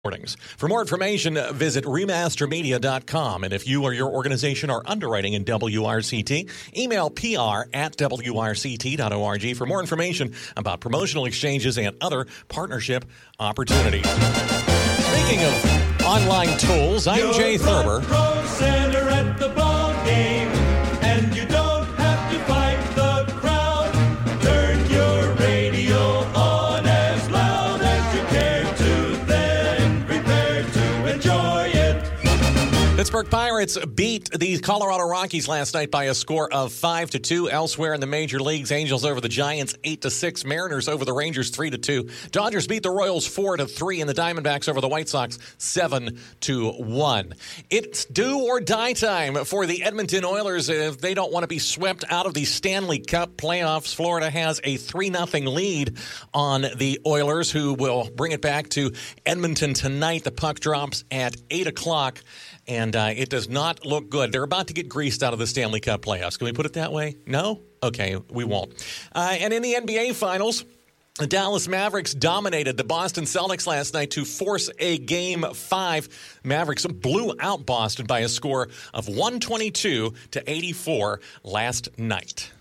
For more information, visit remastermedia.com. And if you or your organization are underwriting in WRCT, email pr@wrct.org for more information about promotional exchanges and other partnership opportunities. Speaking of online tools, I'm Jay Thurber. Pro center at the ball game, and you don't have to fight the crowd. Turn your radio on as loud as you care to, then prepare to enjoy it. Pittsburgh Pirates beat the Colorado Rockies last night by a score of 5-2. Elsewhere in the major leagues, Angels over the Giants 8-6. Mariners over the Rangers 3-2. Dodgers beat the Royals 4-3, and the Diamondbacks over the White Sox 7-1. It's do or die time for the Edmonton Oilers if they don't want to be swept out of the Stanley Cup playoffs. Florida has a 3-0 lead on the Oilers, who will bring it back to Edmonton tonight. The puck drops at 8 o'clock. And it does not look good. They're about to get greased out of the Stanley Cup playoffs. Can we put it that way? No? Okay, we won't. And in the NBA Finals, the Dallas Mavericks dominated the Boston Celtics last night to force a Game 5. Mavericks blew out Boston by a score of 122-84 last night.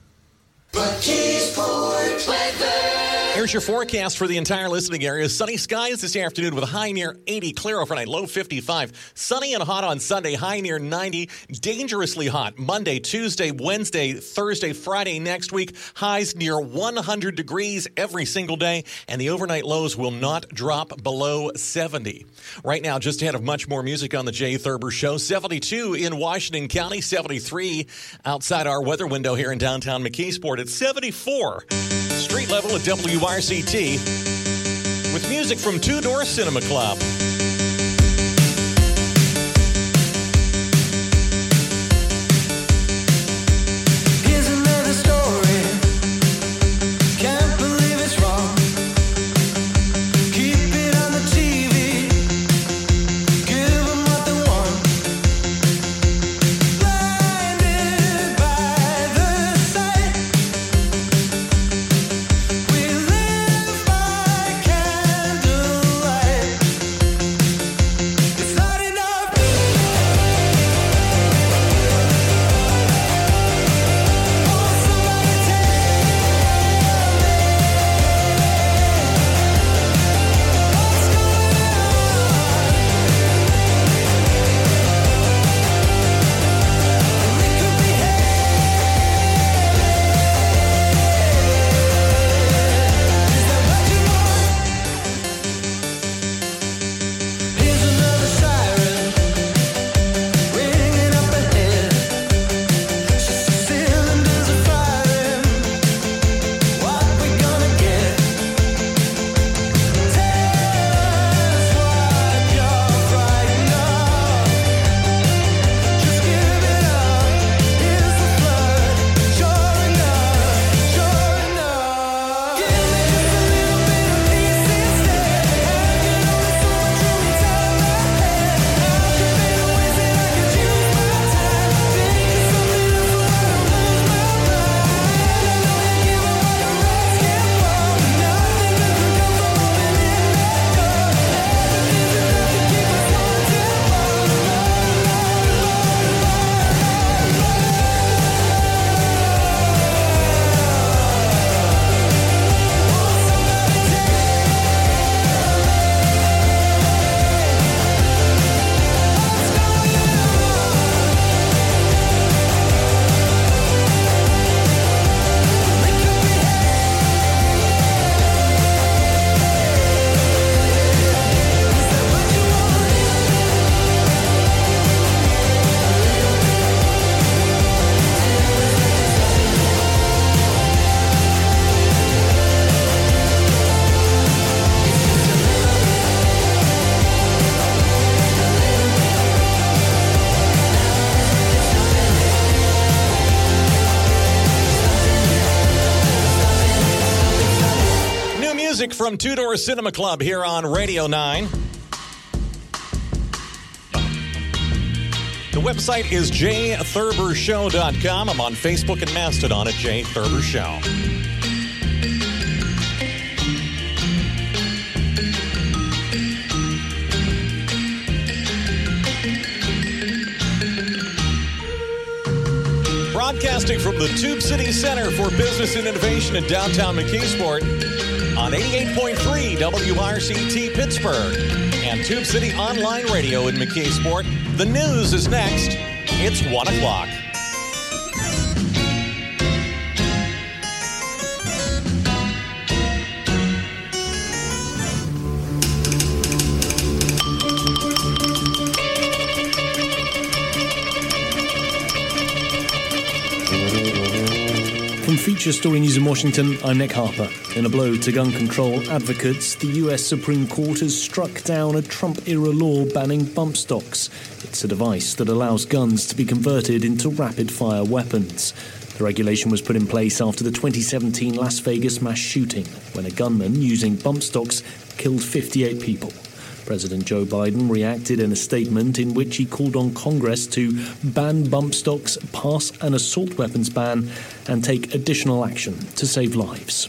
Here's your forecast for the entire listening area. Sunny skies this afternoon with a high near 80. Clear overnight, low 55. Sunny and hot on Sunday, high near 90. Dangerously hot Monday, Tuesday, Wednesday, Thursday, Friday next week. Highs near 100 degrees every single day. And the overnight lows will not drop below 70. Right now, just ahead of much more music on the Jay Thurber Show. 72 in Washington County, 73 outside our weather window here in downtown McKeesport. It's 74. Street level at WRCT with music from Two Door Cinema Club. Here's another story. Can't believe it's wrong. Keep it on the TV. Give them what they want. Blinded by the sight. We live by candlelight. It's not enough. Oh, somebody tell me what's going on. It could be Is that what you want? Here's another siren ringing up ahead. Just the cylinders are firing. What we gonna get? Tell us what you're frightened of. Just give it up. Here's the flood. Sure enough, sure enough. Give me just a little bit of peace instead. I can only so much room inside my head. I've been ways that I could use my time. Think of something else so I don't lose my mind. I know you give away your asking for. Nothing good can come from opening that door. Everything's enough to keep us wanting New music from Two Door Cinema Club here on Radio 9. The website is jthurbershow.com. I'm on Facebook and Mastodon at Jay Thurber Show. broadcasting from the Tube City Center for Business and Innovation in downtown McKeesport on 88.3 WRCT Pittsburgh and Tube City Online Radio in McKeesport. The news is next. It's 1 o'clock. From Feature Story News in Washington, I'm Nick Harper. In a blow to gun control advocates, the US Supreme Court has struck down a Trump-era law banning bump stocks. It's a device that allows guns to be converted into rapid-fire weapons. The regulation was put in place after the 2017 Las Vegas mass shooting, when a gunman using bump stocks killed 58 people. President Joe Biden reacted in a statement in which he called on Congress to ban bump stocks, pass an assault weapons ban, and take additional action to save lives.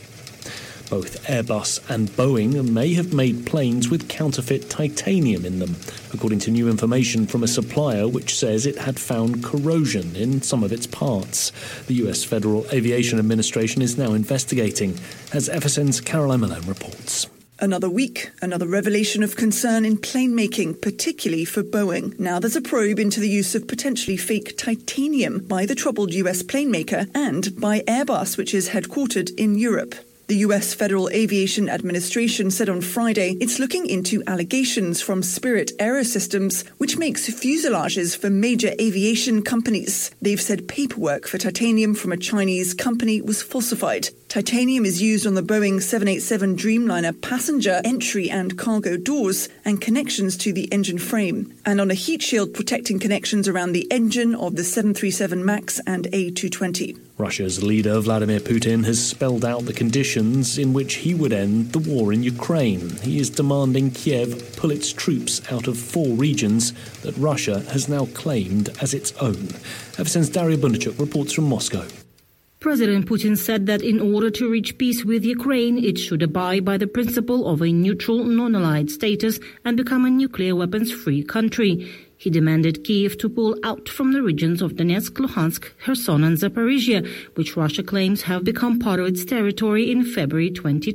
Both Airbus and Boeing may have made planes with counterfeit titanium in them, according to new information from a supplier which says it had found corrosion in some of its parts. The US Federal Aviation Administration is now investigating, as FSN's Caroline Malone reports. Another week, another revelation of concern in plane making, particularly for Boeing. Now there's a probe into the use of potentially fake titanium by the troubled US plane maker and by Airbus, which is headquartered in Europe. The US Federal Aviation Administration said on Friday it's looking into allegations from Spirit Aerosystems, which makes fuselages for major aviation companies. They've said paperwork for titanium from a Chinese company was falsified. Titanium is used on the Boeing 787 Dreamliner passenger entry and cargo doors and connections to the engine frame, and on a heat shield protecting connections around the engine of the 737 MAX and A220. Russia's leader, Vladimir Putin, has spelled out the conditions in which he would end the war in Ukraine. He is demanding Kiev pull its troops out of 4 regions that Russia has now claimed as its own. FSN's Daria Bundichuk reports from Moscow. President Putin said that in order to reach peace with Ukraine, it should abide by the principle of a neutral, non-allied status and become a nuclear weapons-free country. He demanded Kyiv to pull out from the regions of Donetsk, Luhansk, Kherson and Zaporizhia, which Russia claims have become part of its territory in February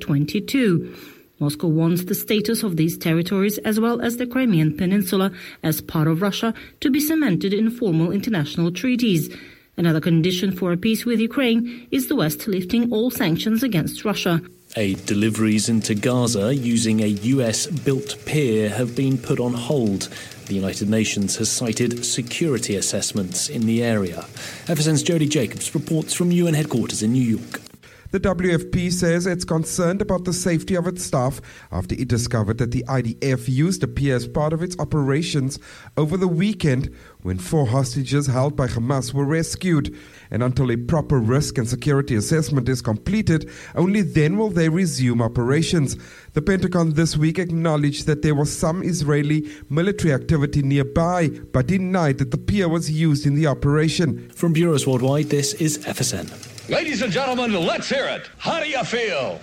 2022. Moscow wants the status of these territories, as well as the Crimean Peninsula, as part of Russia, to be cemented in formal international treaties. Another condition for a peace with Ukraine is the West lifting all sanctions against Russia. Aid deliveries into Gaza using a US-built pier have been put on hold. The United Nations has cited security assessments in the area. FSN's Jody Jacobs reports from UN headquarters in New York. The WFP says it's concerned about the safety of its staff after it discovered that the IDF used the pier as part of its operations over the weekend when 4 hostages held by Hamas were rescued. And until a proper risk and security assessment is completed, only then will they resume operations. The Pentagon this week acknowledged that there was some Israeli military activity nearby, but denied that the pier was used in the operation. From Bureaus Worldwide, this is FSN. Ladies and gentlemen, let's hear it. How do you feel?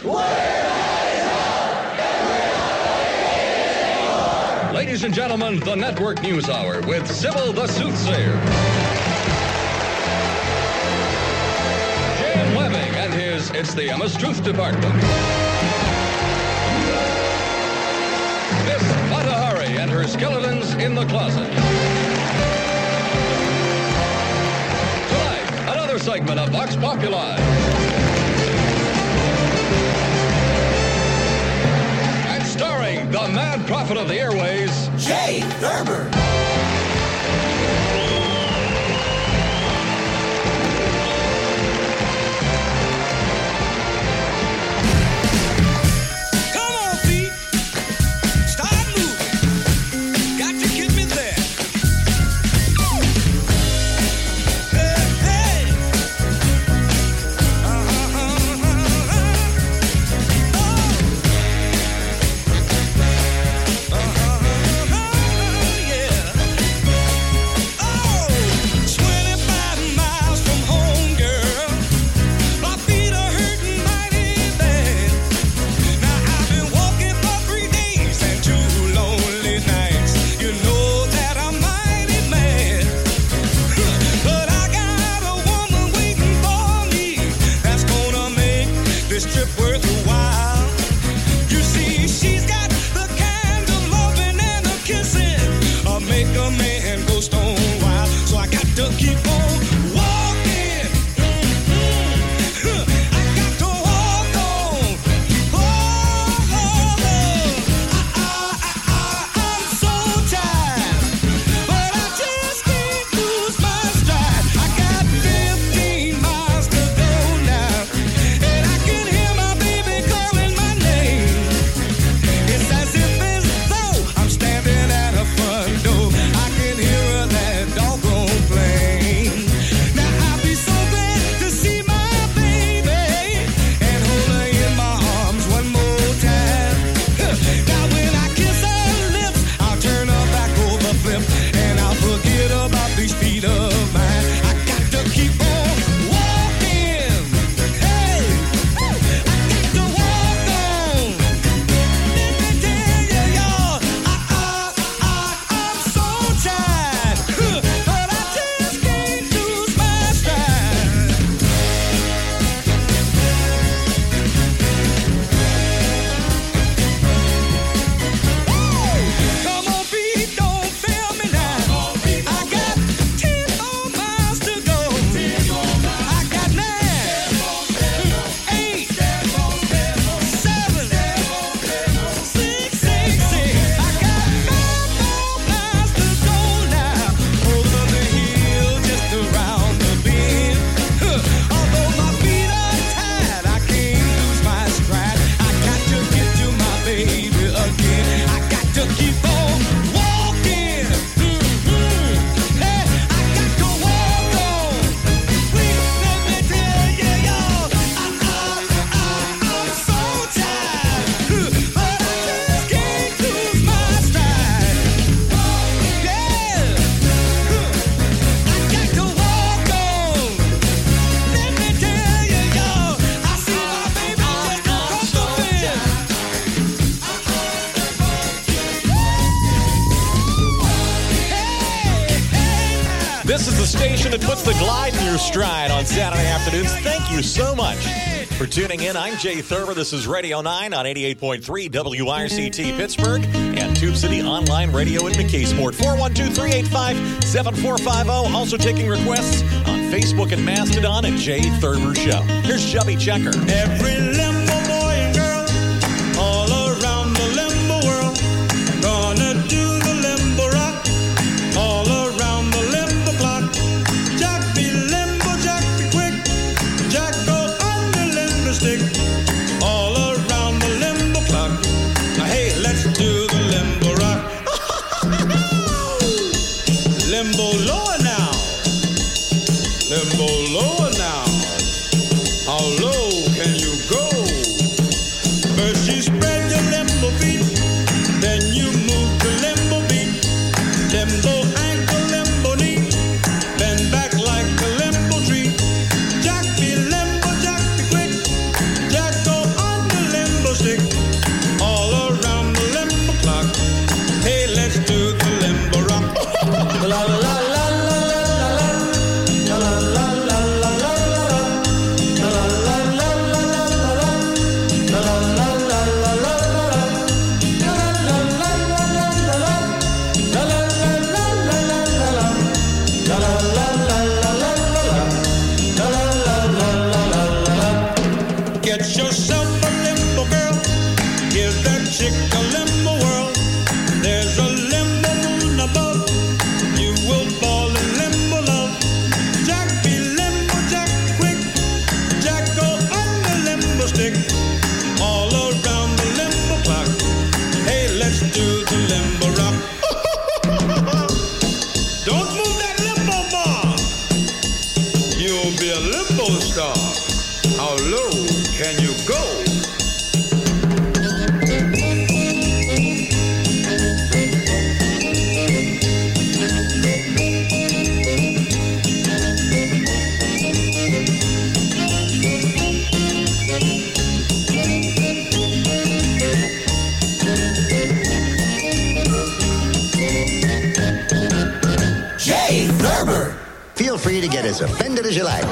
Ladies and gentlemen, the Network News Hour with Sybil the Soothsayer. Jim Webbing and his It's the Emma's Truth Department. Miss Matahari and her Skeletons in the Closet. Another segment of Vox Populi. And starring the mad prophet of the airways, Jay Thurber. Come on, feet. Start moving. Got to get me there. This is the station that puts the glide in your stride on Saturday afternoons. Thank you so much for tuning in. I'm Jay Thurber. This is Radio 9 on 88.3 WRCT Pittsburgh and Tube City Online Radio in McKeesport. 412-385-7450. Also taking requests on Facebook and Mastodon at Jay Thurber Show. Here's Chubby Checker. Every limbo boy and girl all around the limbo world gonna do the limbo rock all around the limbo clock. Jack be limbo, Jack be quick, Jack go on the limbo stick all around the limbo clock. Now hey, let's do the limbo rock. Limbo lower now, limbo lower now. How low can you go? First you spread your limbo feet, then you move to limbo beat. Limbo ankle, limbo knee, bend back like a limbo tree. Jack be limbo, Jack be quick, Jack go on the limbo stick, all around the limbo clock. Hey, let's do the limbo rock. La la la la la la la la la la la la Get yourself a limbo girl, give that chick a limbo world. There's a limbo moon above, you will fall in limbo love. Jack be limbo, Jack quick, Jack go on the limbo stick, all around the limbo clock. Hey, let's do the limbo rock. Don't move that limbo bar, you'll be a limbo star. How low can you go? Jay Thurber. Feel free to get as offended as you like.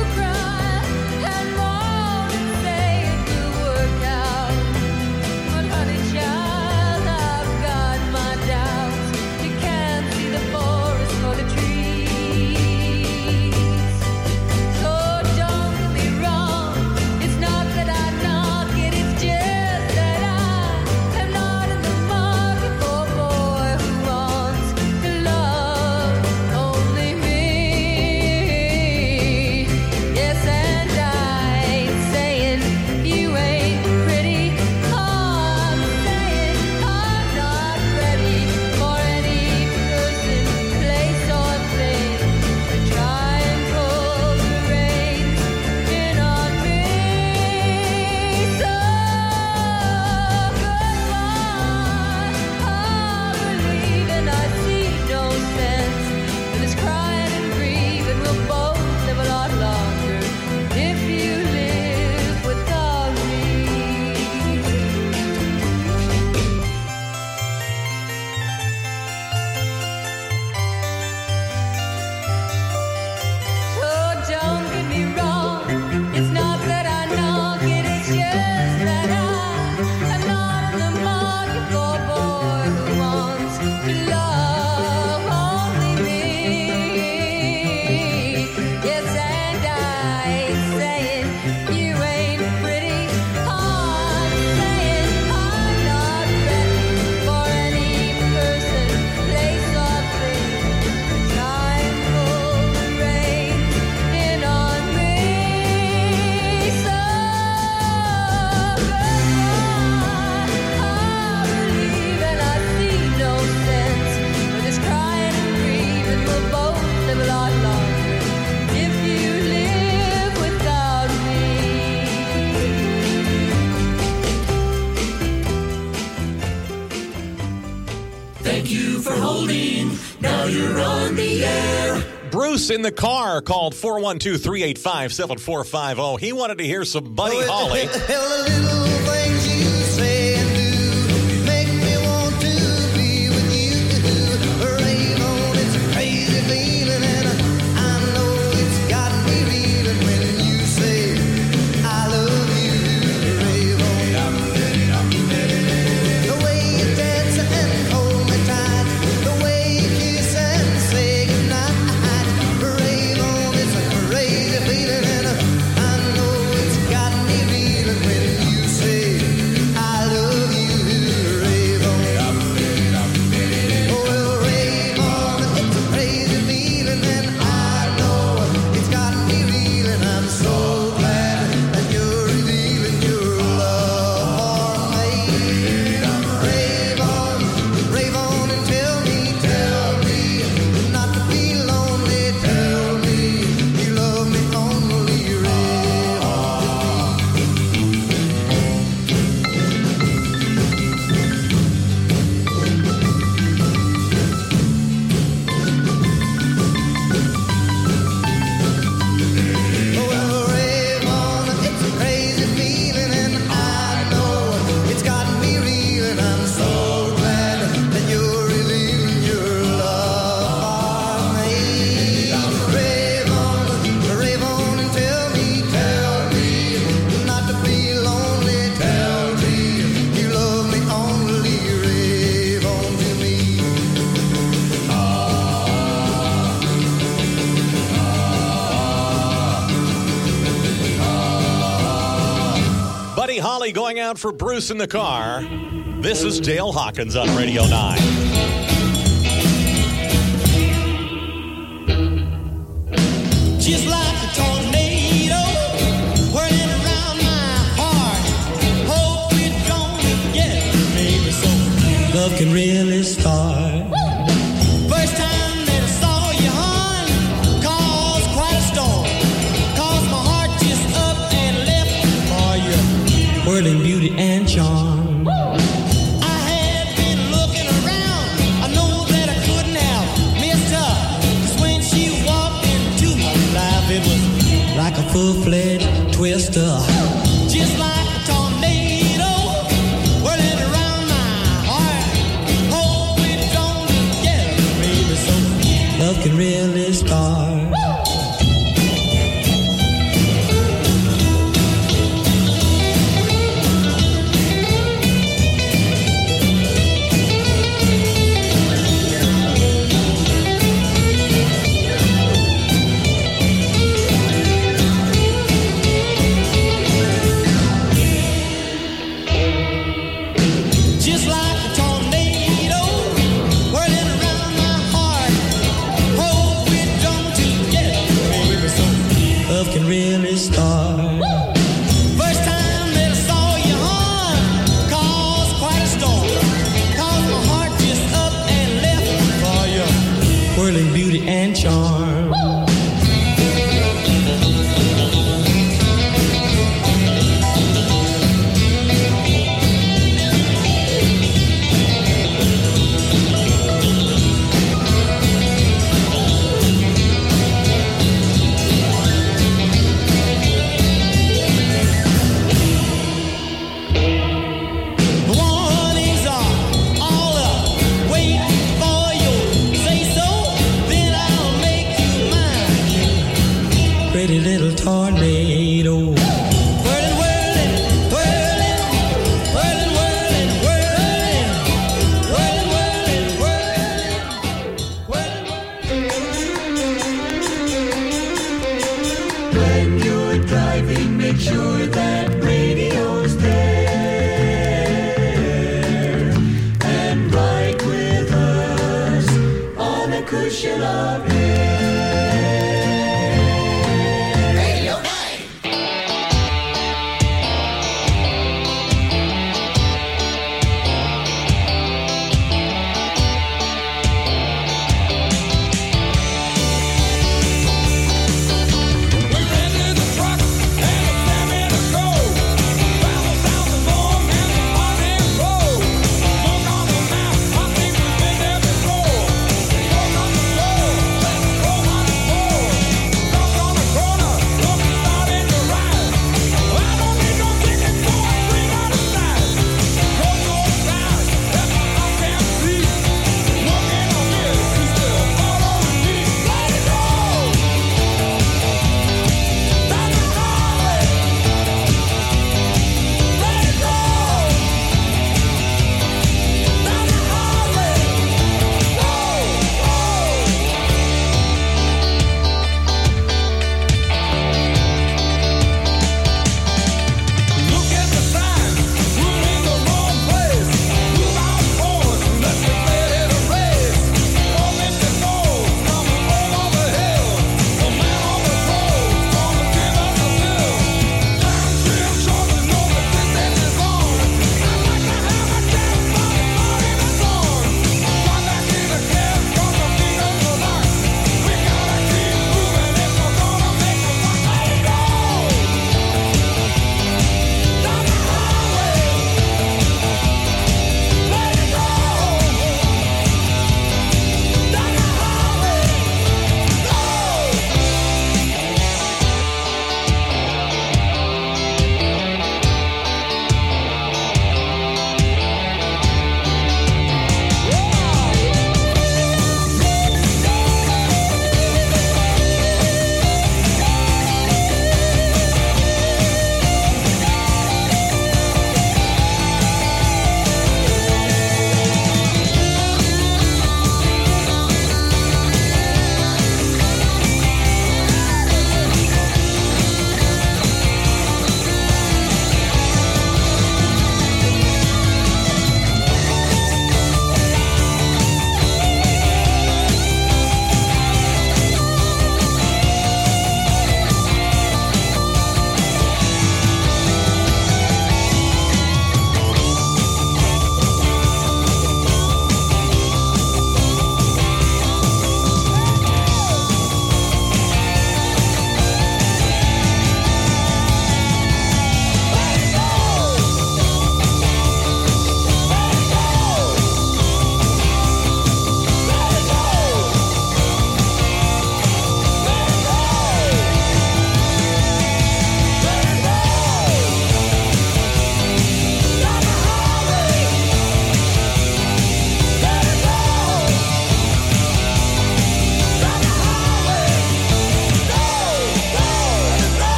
But Bruce in the car called 412-385-7450. He wanted to hear some Buddy Holly. The little things you say and do make me want to be with you. Rave on, it's a crazy feeling, and I know it's got me reeling when you say I love you. Rave on. The way you dance and hold me tight, the way you kiss and say goodnight. Rave on, it's a crazy feeling, and I know it's got me reeling when you say I love you. Rave on. Well, rave on, it's a crazy feeling, and I know it's got me reeling. I'm so glad that you're revealing your love for me. Rave on and tell me not to be lonely. Tell me you love me only. Rave on. Well, rave on, it's a crazy feeling, and I know it's got me reeling. I'm so glad that you're revealing your love for me. Rave on and tell me not to be lonely. Tell me you love me only. Rave on to me. Buddy Holly going out for Bruce in the car. This is Dale Hawkins on Radio 9. Just like a tornado whirling around my heart. Hope we don't get maybe so love can really start. First time that I saw you, hon, caused quite a storm. Caused my heart just up and left for you, whirling beauty and charm. I had been looking around. I know that I couldn't have missed her. 'Cause when she walked into my life, it was like a full-fledged twister. Just like a tornado whirling around my heart. Hope we don't get maybe so love can really start. Just like a tornado whirling around my heart. Hope we don't get maybe so love can really start. First time that I saw you, hon, caused quite a storm. Caused my heart just up and left for you, whirling beauty and charm. The warnings are all up, waiting for you. Say so, then I'll make you mine. Pretty little tornado. Whirling, whirling, whirling, whirling, whirling, whirling, whirling, whirling, whirling, whirling. When you're driving, make sure that radio's there. And ride with us on a cushion of air. Radio 9. We rented a truck and a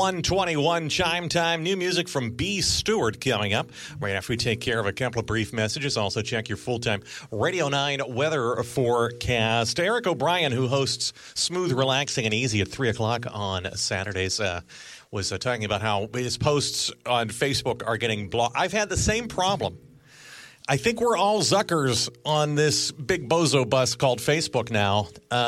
1:21 chime time. New music from B. Stewart coming up right after we take care of a couple of brief messages. Also check your full-time Radio 9 weather forecast. Eric O'Brien, who hosts Smooth, Relaxing, and Easy at 3 o'clock on Saturdays, was talking about how his posts on Facebook are getting blocked. I've had the same problem. I think we're all Zuckers on this big bozo bus called Facebook now.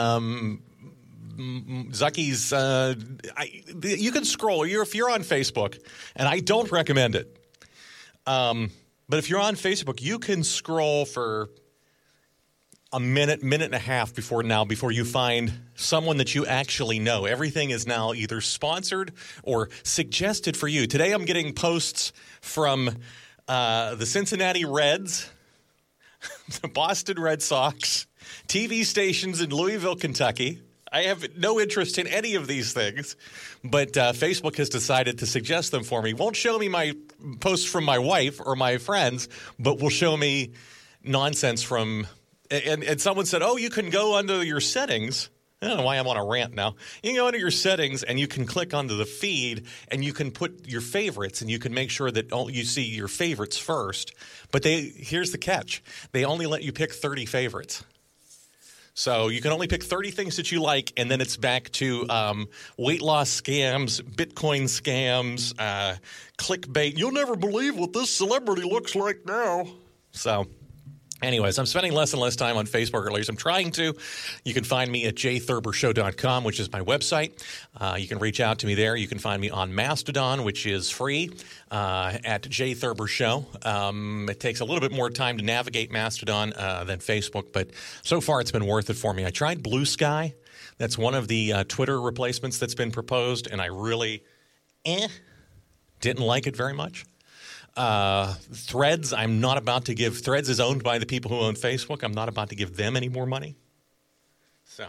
Zuckies, you can scroll. If you're on Facebook, and I don't recommend it, but if you're on Facebook, you can scroll for a minute and a half before you find someone that you actually know. Everything is now either sponsored or suggested for you. Today I'm getting posts from the Cincinnati Reds, the Boston Red Sox, TV stations in Louisville, Kentucky. I have no interest in any of these things, but Facebook has decided to suggest them for me. Won't show me my posts from my wife or my friends, but will show me nonsense from – and someone said, you can go under your settings. I don't know why I'm on a rant now. You can go under your settings and you can click onto the feed and you can put your favorites and you can make sure that you see your favorites first. But here's the catch. They only let you pick 30 favorites. So you can only pick 30 things that you like, and then it's back to weight loss scams, Bitcoin scams, clickbait. You'll never believe what this celebrity looks like now. So anyways, I'm spending less and less time on Facebook, or at least I'm trying to. You can find me at jthurbershow.com, which is my website. You can reach out to me there. You can find me on Mastodon, which is free, at jthurbershow. It takes a little bit more time to navigate Mastodon than Facebook, but so far it's been worth it for me. I tried Blue Sky. That's one of the Twitter replacements that's been proposed, and I really didn't like it very much. Threads, I'm not about to give. Threads is owned by the people who own Facebook. I'm not about to give them any more money. So,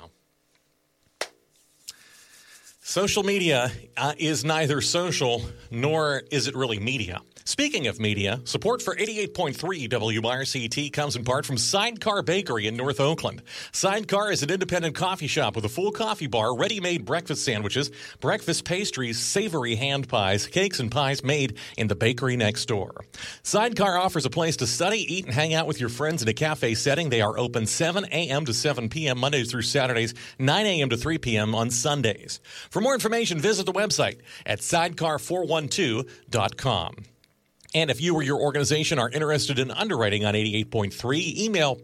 social media is neither social nor is it really media. Speaking of media, support for 88.3 WRCT comes in part from Sidecar Bakery in North Oakland. Sidecar is an independent coffee shop with a full coffee bar, ready-made breakfast sandwiches, breakfast pastries, savory hand pies, cakes, and pies made in the bakery next door. Sidecar offers a place to study, eat, and hang out with your friends in a cafe setting. They are open 7 a.m. to 7 p.m. Mondays through Saturdays, 9 a.m. to 3 p.m. on Sundays. For more information, visit the website at sidecar412.com. And if you or your organization are interested in underwriting on 88.3, email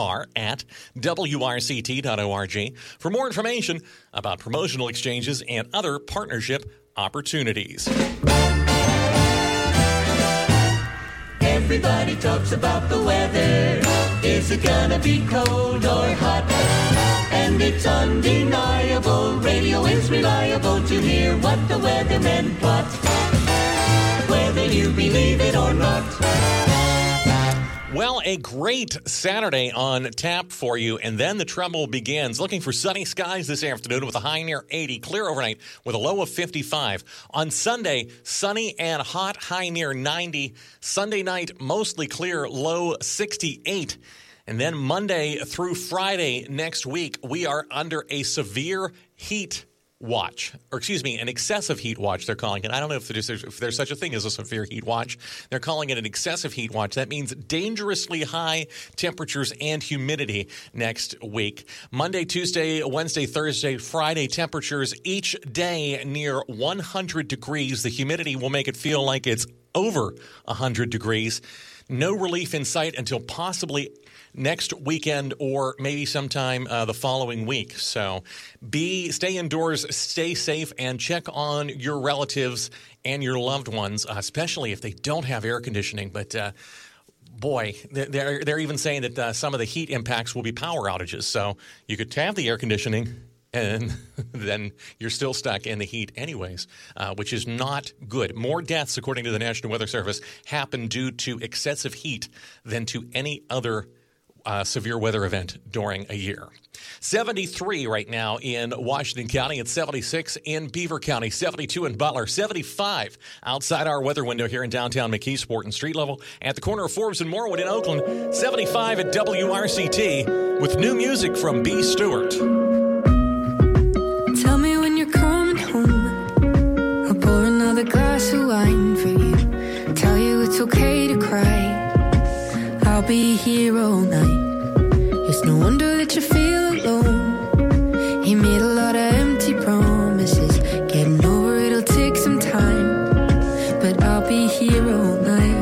pr@wrct.org for more information about promotional exchanges and other partnership opportunities. Everybody talks about the weather. Is it gonna be cold or hot? And it's undeniable. Radio is reliable to hear what the weathermen plot. Whether you believe it or not. Well, a great Saturday on tap for you, and then the trouble begins. Looking for sunny skies this afternoon with a high near 80, clear overnight with a low of 55. On Sunday, sunny and hot, high near 90. Sunday night, mostly clear, low 68. And then Monday through Friday next week, we are under a severe heat watch, or excuse me, an excessive heat watch, they're calling it. I don't know if there's such a thing as a severe heat watch. They're calling it an excessive heat watch. That means dangerously high temperatures and humidity next week. Monday, Tuesday, Wednesday, Thursday, Friday, temperatures each day near 100 degrees. The humidity will make it feel like it's over 100 degrees. No relief in sight until possibly next weekend or maybe sometime the following week. So stay indoors, stay safe, and check on your relatives and your loved ones, especially if they don't have air conditioning. But boy, they're even saying that some of the heat impacts will be power outages. So you could have the air conditioning, and then you're still stuck in the heat anyways, which is not good. More deaths, according to the National Weather Service, happen due to excessive heat than to any other severe weather event during a year. 73 right now in Washington County. It's 76 in Beaver County, 72 in Butler, 75 outside our weather window here in downtown McKeesport and street level at the corner of Forbes and Morwood in Oakland, 75 at WRCT with new music from B. Stewart. Tell me when you're coming home. A boy okay to cry. I'll be here all night. It's no wonder that you feel alone. He made a lot of empty promises. Getting over it'll take some time, but I'll be here all night.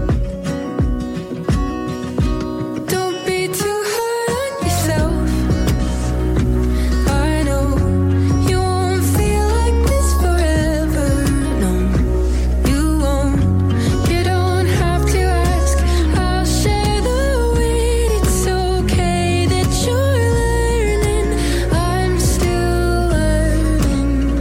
Don't be too hard on yourself. I know you won't feel like this forever. No, you won't. You don't have to ask. I'll share the weight. It's okay that you're learning. I'm still learning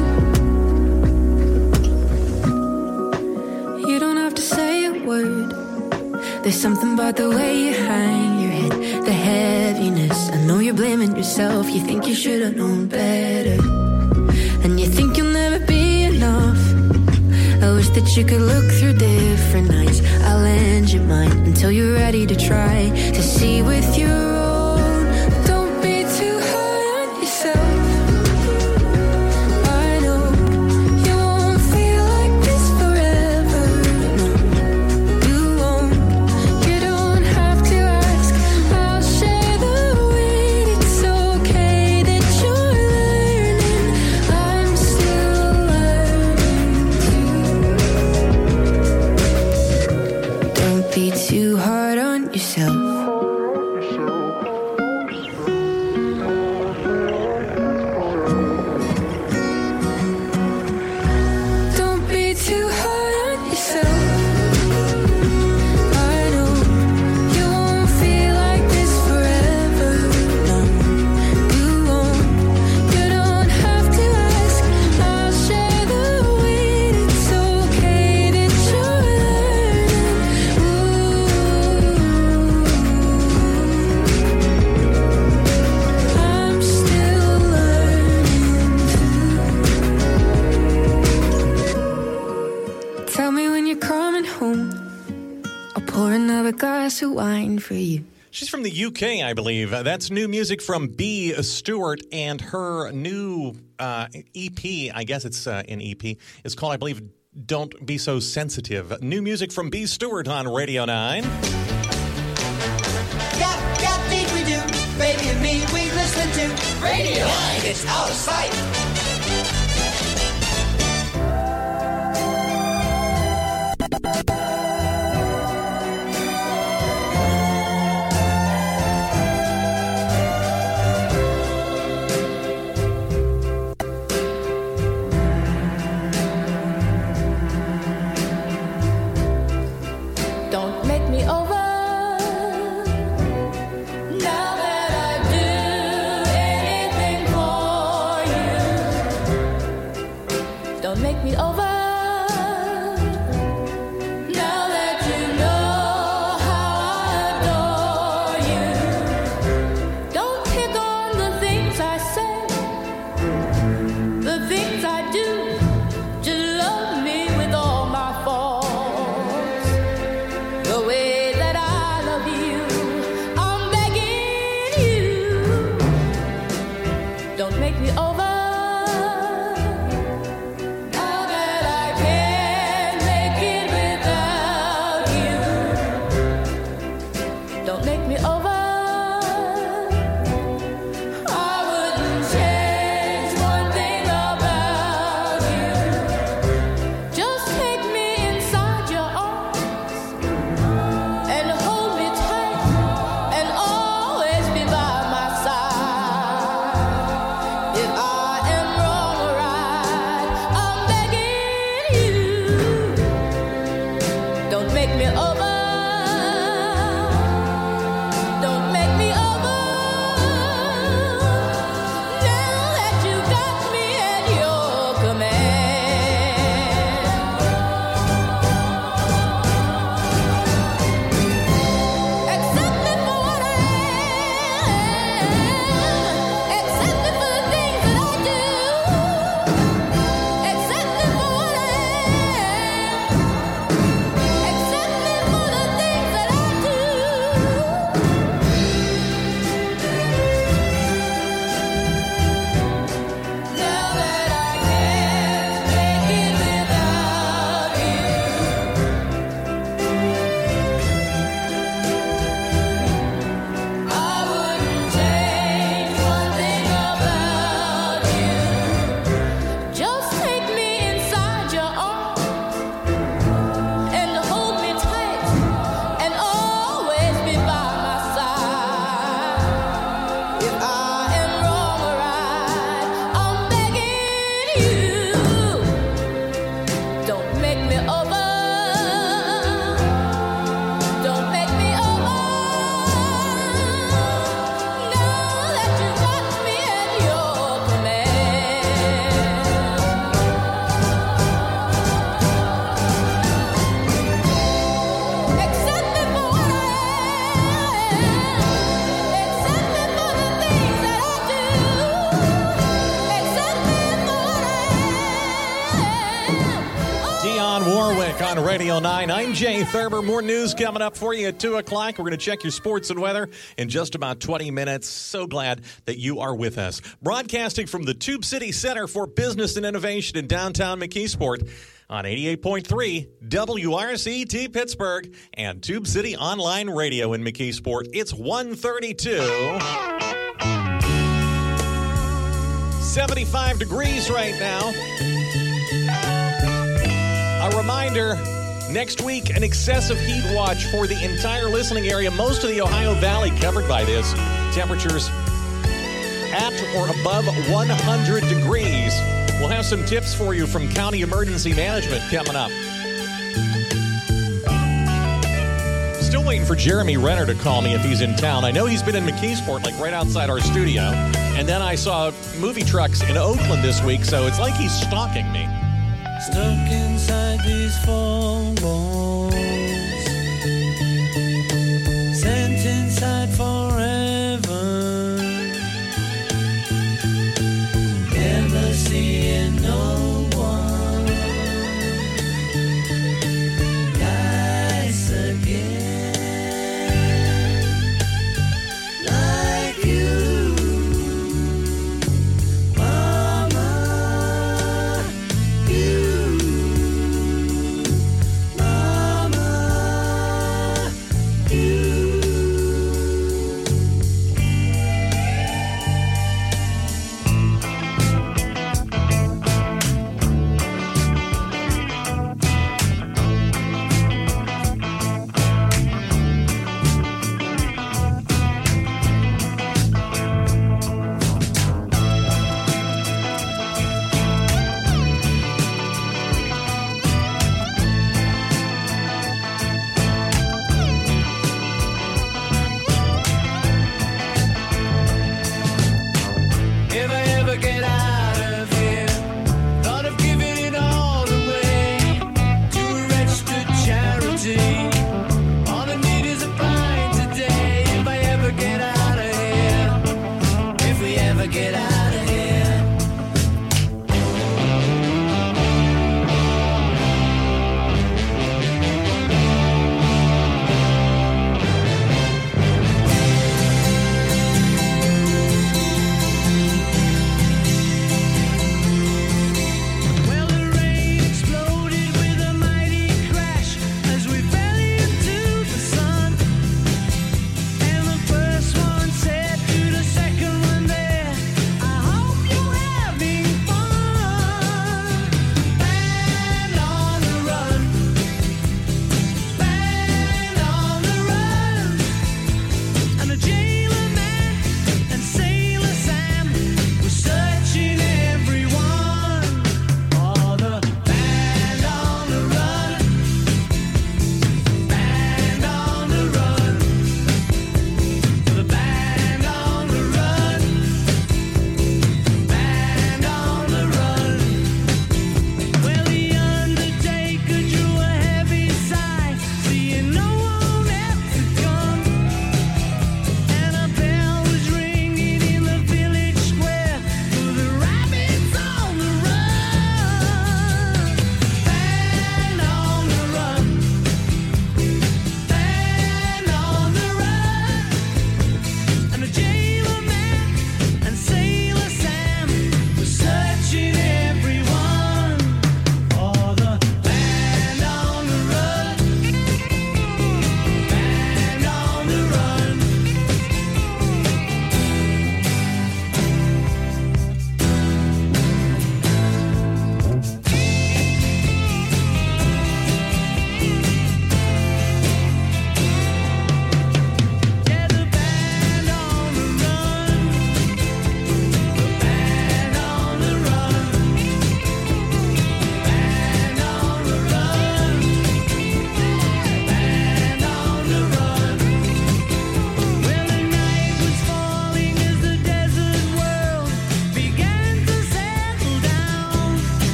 too. You don't have to say a word. There's something about the way you hang your head, the heaviness. I know you're blaming yourself. You think you should have known better, and you think you'll never be enough. I wish that you could look through different eyes. I'll lend you mine until you're ready to try to see with your own. Don't be too hard on yourself. I know you won't feel like this forever. No, you won't. You don't have to ask. I'll share the weight. It's okay that you're learning. I'm still learning too. Don't be too hard on yourself. Don't be too hard on yourself. I know you won't feel like this forever. No, you won't. You don't have to ask. I'll share the weight. It's okay that you're learning. I'm still learning. Tell me when you're coming home. I'll pour another glass of wine for you. She's from the UK, I believe. That's new music from B. Stewart, and her new EP, I guess it's an EP, is called, I believe, Don't Be So Sensitive. New music from B. Stewart on Radio 9. Got deep we do, baby and me, we listen to Radio 9. It's out of sight. Don't make me over. Now that I do anything for you. Don't make me over. Now that you know how I adore you. Don't pick on the things I say, the things I do. Just love me with all my faults. The way that I love you, I'm begging you. Don't make me over. Now that I can't make it without you. Don't make me over. I wouldn't change one thing about you. Just take me inside your arms and hold me tight. Radio 9. I'm Jay Thurber. More news coming up for you at 2 o'clock. We're going to check your sports and weather in just about 20 minutes. So glad that you are with us. Broadcasting from the Tube City Center for Business and Innovation in downtown McKeesport on 88.3 WRCT Pittsburgh and Tube City Online Radio in McKeesport. It's 1:32. 75 degrees right now. A reminder, next week, an excessive heat watch for the entire listening area. Most of the Ohio Valley covered by this. Temperatures at or above 100 degrees. We'll have some tips for you from County Emergency Management coming up. Still waiting for Jeremy Renner to call me if he's in town. I know he's been in McKeesport, like right outside our studio. And then I saw movie trucks in Oakland this week, so it's like he's stalking me. Stuck inside these four walls, sent inside forever, never seeing no one nice again, like you, Mama. You, Mama.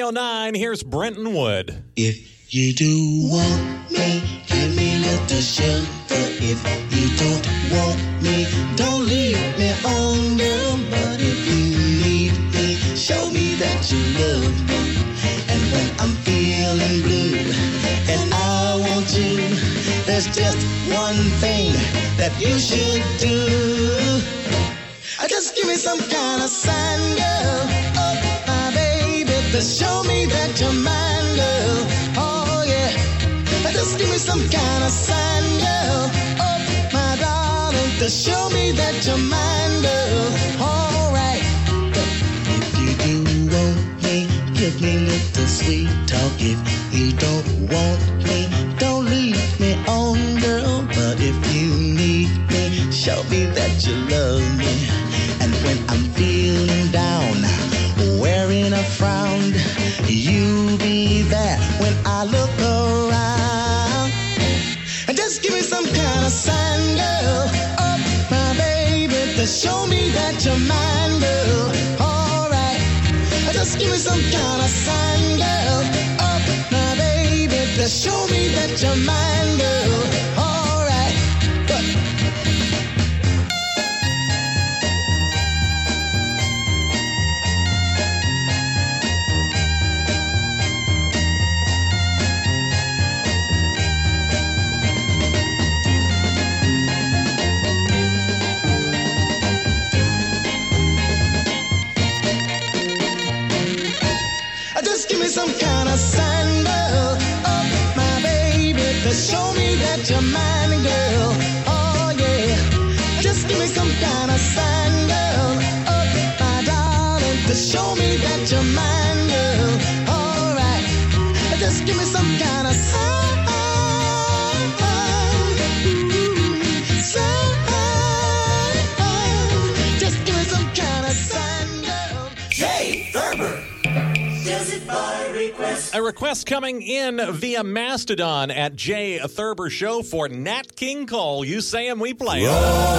309, here's Brenton Wood. If you do want me, give me little sugar. If you don't want me, don't leave me on girl. But if you need me, show me that you love me. And when I'm feeling blue and I want you, there's just one thing that you should do. Just give me some kind of sign, girl. Oh, my baby, to show me that you're mine, girl. Oh, yeah. Just give me some kind of sign, girl. Oh, my darling, to show me that you're mine, girl. All right. If you do want me, give me little sweet talk. If you don't want me, don't leave me on, girl. But if you need me, show me that you love me. And when I'm feeling down, wearing a frown, you be there when I look around. And just give me some kind of sign, girl. Oh, my baby, to show me that you're mine, girl. All right. Just give me some kind of sign, girl. Oh, my baby, to show me that you're mine, girl. All right. Good. Just give me some kind of sign, girl. Oh, my baby, to show me that you're mine, girl. Oh, yeah. Just give me some kind of sign, girl. Oh, my darling, to show me that you're mine, girl. All right. Just give me some kind of sign. Just give me some kind of sign, girl. Jay Thurber. Does it by request? A request coming in via Mastodon at Jay Thurber Show for Nat King Cole. You say 'em, we play 'em. Roll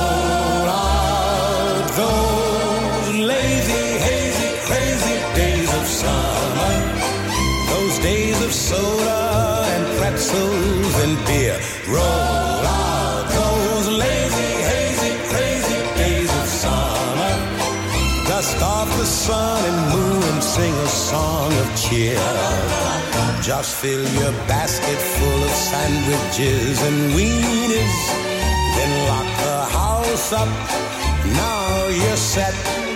out those lazy, hazy, crazy days of summer. Those days of soda and pretzels and beer. Roll out those lazy, hazy, crazy days of summer. Dust off the sun and moon and sing a song of cheer. Just fill your basket full of sandwiches and weenies. Then lock the house up, now you're set.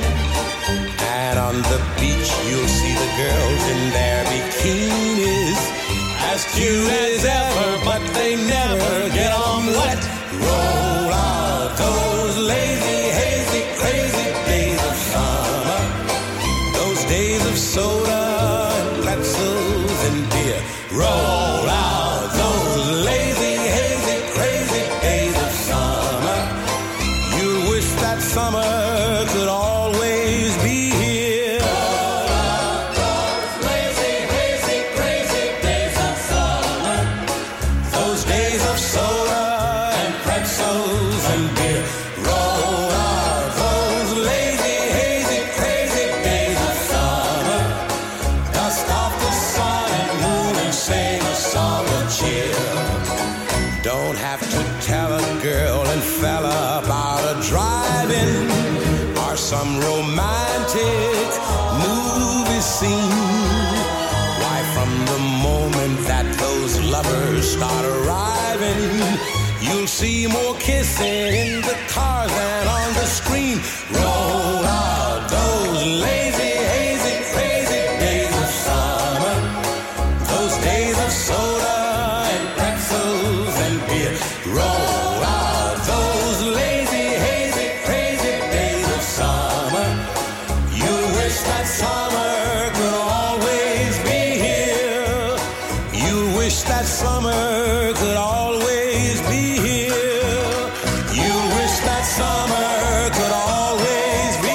And on the beach you'll see the girls in their bikinis. As cute as ever, but they never get on wet. Roll out those lazy, hazy, crazy days of summer. Those days of soda and pretzels and beer. Roll out those lazy, hazy, crazy days of summer. You wish that summer could always be here. Roll out those lazy, hazy, crazy days of summer. Those days of soda and pretzels and beer. Roll out those lazy, hazy, crazy days of summer. Dust off the sun and moon and sing a song of cheer. Don't have to tell a girl and fella about a drive-in or some romantic movie scene. Why, from the moment that those lovers start arriving, you'll see more kissing in the car than on the screen. Roll out those lazy, hazy, crazy days of summer. Those days of soda and pretzels and beer. Roll out those lazy, hazy, crazy days of summer. You wish that summer could always be here. You wish that summer could always be here. You wish that summer could always be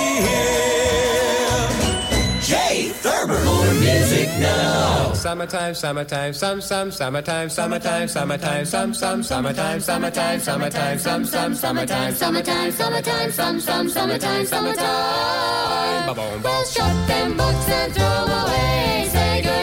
here. Jay Thurber. More music now. Summertime, summertime, summertime, summertime, summertime, summertime, summertime, summertime, summertime, summertime, summertime. Shut them books and throw away. Say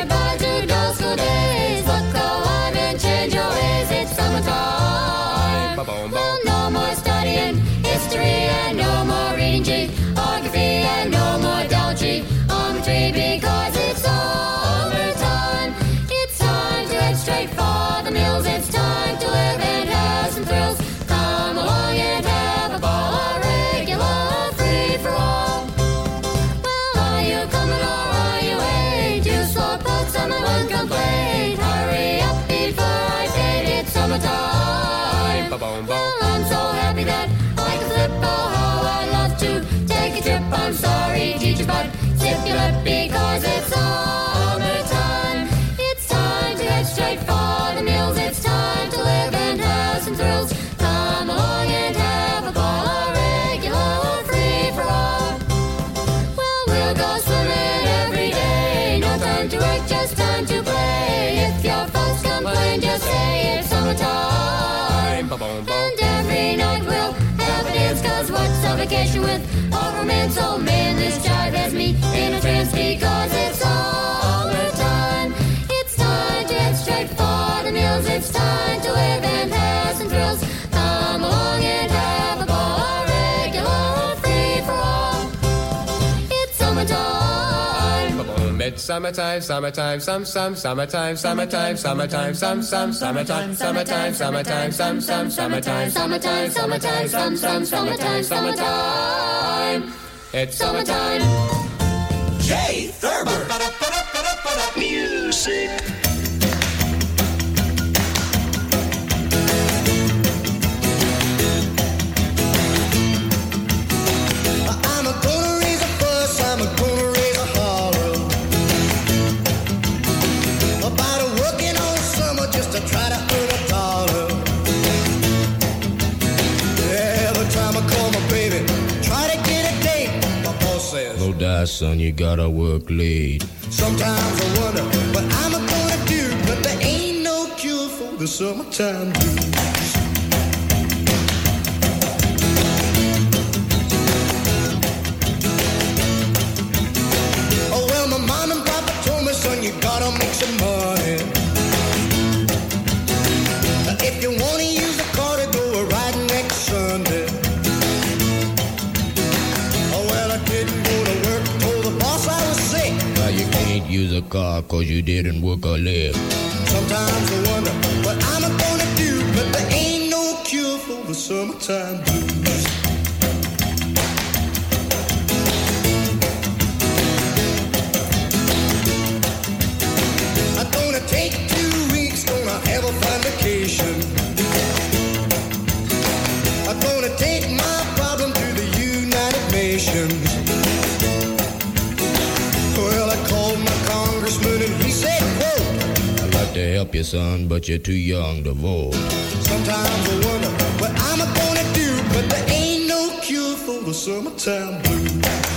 Ba-boom-boom. No more studying history and no more reading geography and no more geometry because it's summertime. It's time to head straight for the mills. It's time to live and have some thrills. Come along and have a ball, a regular free-for-all. Well, are you coming or are you waiting? You slow pokes on my one complaint. Hurry up before I fade. It's summertime. Ba-boom-boom. Well, I'm so happy that I can flip. Oh, how I love to take a trip. I'm sorry, teachers, but zip your lip because it's summertime. It's time to head straight for the mills. It's time to live and have some thrills. Come along and have a ball, a regular free-for-all. Well, we'll go swimming every day. No time to work, just time to play. If your folks complain, just say it's summertime. Ba-boom-boom. And every night we'll have a dance, cause what's a vacation with all romance? Oh man, this jive has me in a trance because it's summertime. It's time to head straight for the mills. It's time to live and have some thrills. Come along and have a ball, a regular free-for-all. It's summertime. Ba-boom. It's summertime, summertime, summertime, summertime, summertime, summertime, summertime, summertime, summertime, summertime, summertime. It's summertime. Jay Thurber. Music. I'm a gonna raise a fuss, I'm a gonna raise a holler about a working all summer just to try to earn a dollar. Every time I call my baby, try to get a date, my boss says, No die, son, you gotta work late. sometimes I wonder what I'm gonna do, but there ain't no cure for the summertime blues. Oh, well, my mom and papa told me, son, you gotta make some money. If you wanna use a car to go a riding next Sunday. Oh, well, I didn't go to work, told the boss I was sick. Now you can't use a car cause you didn't work a leg. Sometimes I wonder what I'm gonna do, but there ain't no cure for the summertime blues. I'm gonna take 2 weeks, gonna have a fun vacation. I'm gonna take my problem to the United Nations. Well, I called my congressman and he said, quote, I'd like to help you, son, but you're too young to vote. sometimes I wonder what I'm gonna do, but there ain't no cure for the summertime blues.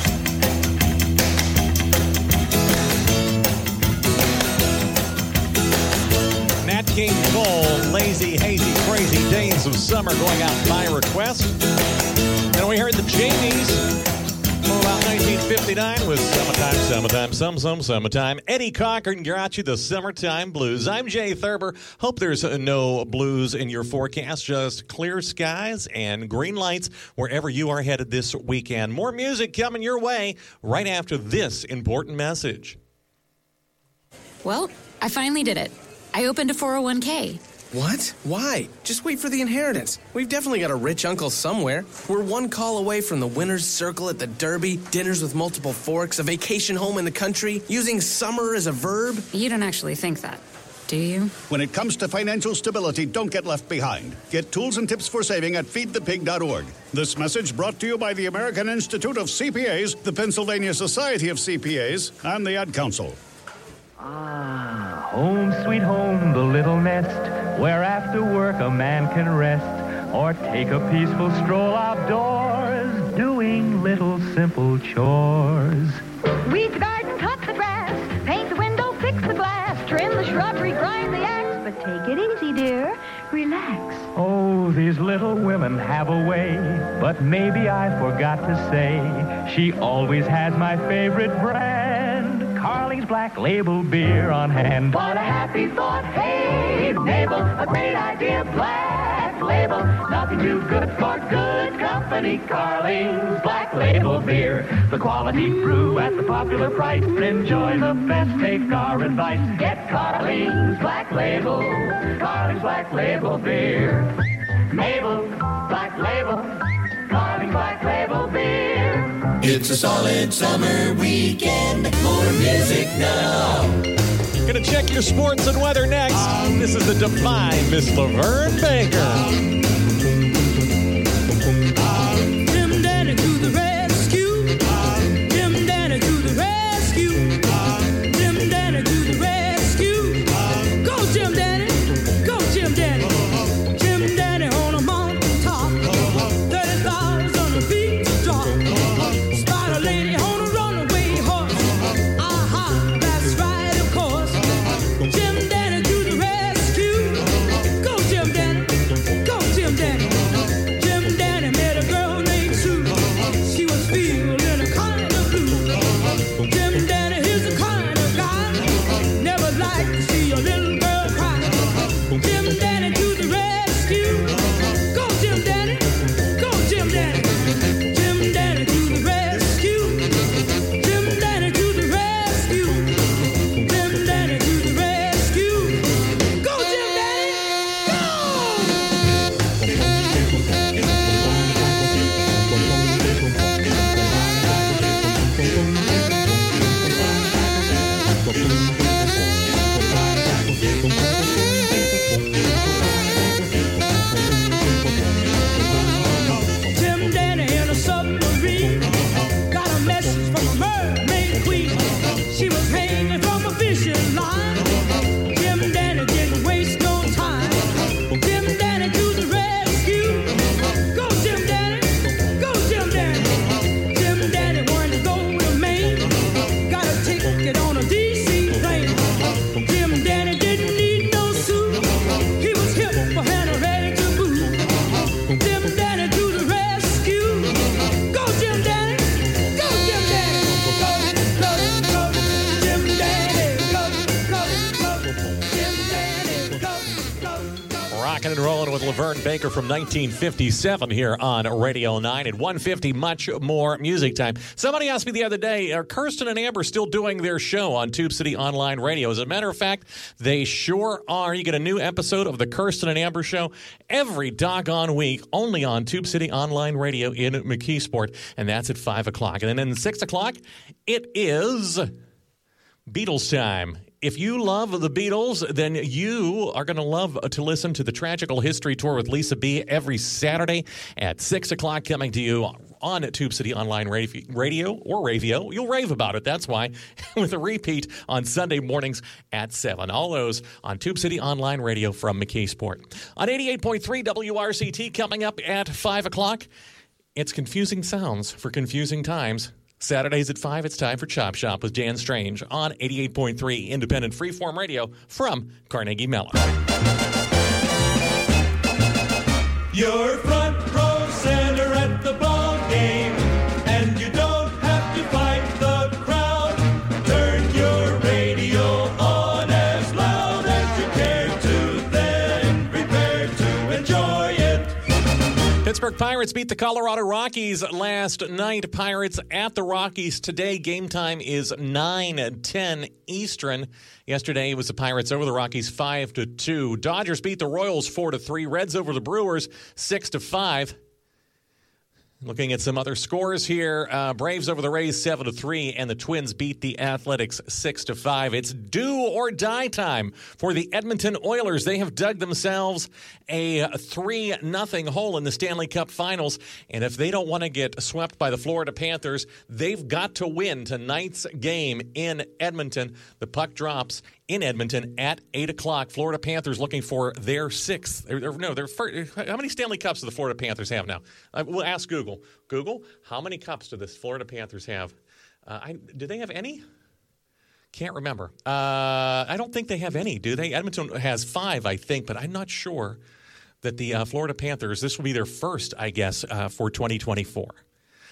Nat King Cole, Lazy, Hazy, Crazy Days of Summer going out by request. And we heard the Jamies from about 1959 with Summertime. Eddie Cochran got you the Summertime Blues. I'm Jay Thurber. Hope there's no blues in your forecast, just clear skies and green lights wherever you are headed this weekend. More music coming your way right after this important message. Well, I finally did it. I opened a 401k. What? Why? Just wait for the inheritance. We've definitely got a rich uncle somewhere. We're one call away from the winner's circle at the Derby, dinners with multiple forks, a vacation home in the country, using summer as a verb. You don't actually think that, do you? When it comes to financial stability, don't get left behind. Get tools and tips for saving at feedthepig.org. This message brought to you by the American Institute of CPAs, the Pennsylvania Society of CPAs, and the Ad Council. Ah, home sweet home, the little nest, where after work a man can rest, or take a peaceful stroll outdoors, doing little simple chores. Weed the garden, cut the grass, paint the window, fix the glass, trim the shrubbery, grind the axe, but take it easy, dear. Relax. Oh, these little women have a way, but maybe I forgot to say, she always has my favorite brand, Carling's Black Label beer on hand. What a happy thought, hey, Mabel, a great idea, Black Label, not Coffee too good for good company. Carling's Black Label Beer. The quality brew at the popular price. Enjoy the best, take our advice. Get Carling's Black Label. Carling's Black Label Beer. Mabel, Black Label. Carling's Black Label Beer. It's a solid summer weekend. More music now. Gonna check your sports and weather next. This is the divine Miss Laverne Baker. Jim Danny to the rescue. Jim Danny to the rescue. Jim Danny to the rescue. Go Jim Danny. Go Jim Danny. Jim Danny on a mountain top. 30,000 feet drop. Spider lady on a runaway horse. Aha, that's right, of course. Jim Danny to the rescue. Go Jim Danny. Go Jim Danny. Jim Danny met a girl named Sue. She was feeling a kind of blue. Jim Danny is the kind of guy never like to see a little girl cry. Jim Danny to the rescue. Go Jim Danny. Go Jim Danny. Jim Danny to the rescue. Jim Danny to the rescue. Jim Danny to the rescue. Go Jim Danny. Jim Danny in a submarine got a message from a mermaid queen. She was hanging from a fishing line. Jim Danny didn't waste no time. Jim Danny to the rescue. Go Jim Danny. Go Jim Danny. Jim Danny wanted to go to Maine. Got a ticket on a DC plane. Jim Danny didn't need no suit. He was hip for and ready to boot. Jim Danny to the rescue. Go Jim Danny. Go Jim Danny. Go Jim Danny. Go Jim Danny. Go. Rocking and rolling with Laverne Baker from 1957 here on Radio 9 at 1:50. Much more music time. Somebody asked me the other day, are Kirsten and Amber still doing their show on Tube City Online Radio? As a matter of fact, they sure are. You get a new episode of the Kirsten and Amber Show every doggone week, only on Tube City Online Radio in McKeesport, and that's at 5 o'clock. And then at 6 o'clock, it is Beatles time. If you love the Beatles, then you are going to love to listen to the Tragical History Tour with Lisa B. every Saturday at 6 o'clock, coming to you on Tube City Online Radio or Ravio. You'll rave about it, that's why, with a repeat on Sunday mornings at 7. All those on Tube City Online Radio from McKeesport. On 88.3 WRCT, coming up at 5 o'clock, it's Confusing Sounds for Confusing Times. Saturdays at 5, it's time for Chop Shop with Dan Strange on 88.3 Independent Freeform Radio from Carnegie Mellon. You're front row center at the ball game, and you don't have to fight the crowd. Turn your radio on as loud as you care to, then prepare to enjoy it. Pittsburgh Pirates beat the Colorado Rockies last night. Pirates at the Rockies today. Game time is 9:10 Eastern. Yesterday it was the Pirates over the Rockies 5-2. Dodgers beat the Royals 4-3. Reds over the Brewers 6-5. Looking at some other scores here, Braves over the Rays 7-3, and the Twins beat the Athletics 6-5. It's do or die time for the Edmonton Oilers. They have dug themselves a 3-0 hole in the Stanley Cup Finals, and if they don't want to get swept by the Florida Panthers, they've got to win tonight's game in Edmonton. The puck drops in Edmonton at 8 o'clock. Florida Panthers looking for their sixth. Their first. How many Stanley Cups do the Florida Panthers have now? We'll ask Google. Google, how many cups do the Florida Panthers have? Do they have any? Can't remember. I don't think they have any, do they? Edmonton has 5, I think, but I'm not sure that the Florida Panthers, this will be their first, I guess, for 2024.